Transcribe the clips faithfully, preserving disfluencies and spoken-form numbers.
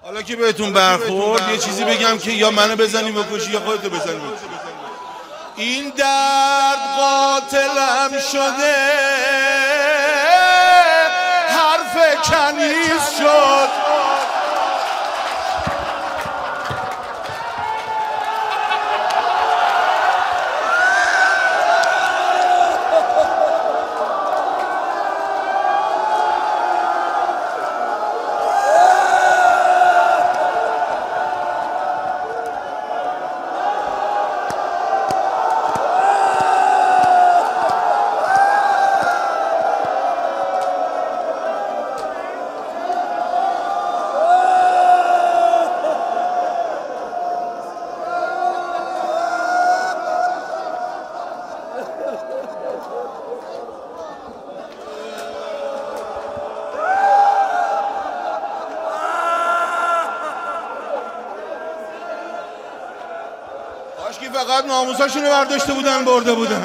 حالا که بهتون برخورد یه چیزی بگم که یا منو بزنی بکشی یا خودتو بزنی بکشی. این درد قاتلم شده، حرف کنیز شد. کاشکی فقط ناموساشونو برداشته بودن برده بودن.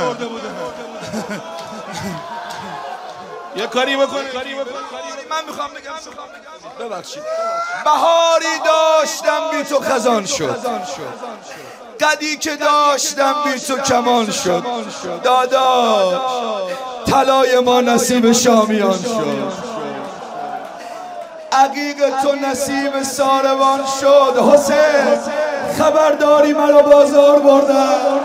یه کاری بکن. من میخوام بگم ببخشید. بهاری داشتم بی تو خزان شد، قدی که داشتم بی تو کمان شد. داداش طلای ما نصیب شامیان شد، عقیق تو نصیب ساروان شد. حسین خبرداری مرا بازار بردن.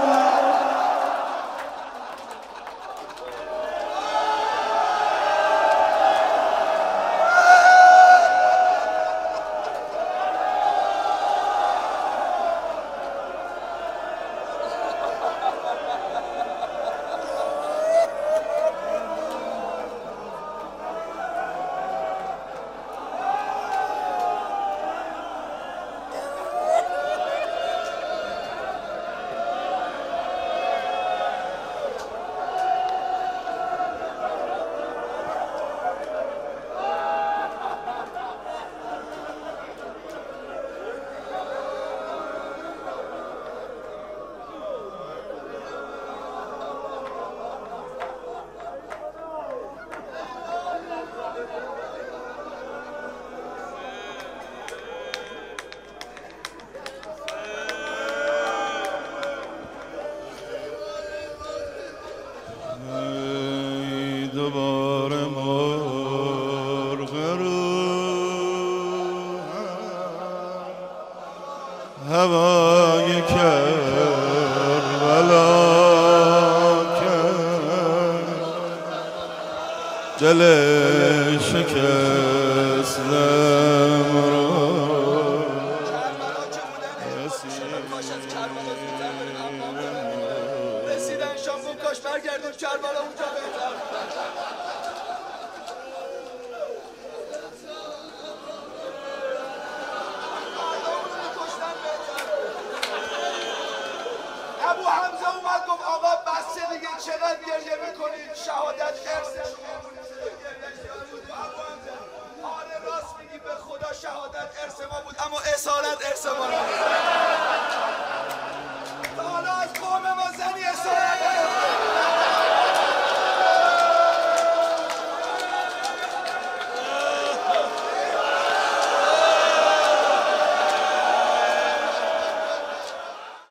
دوباره مرغ روحم هوای کربلا کرد، دل شکست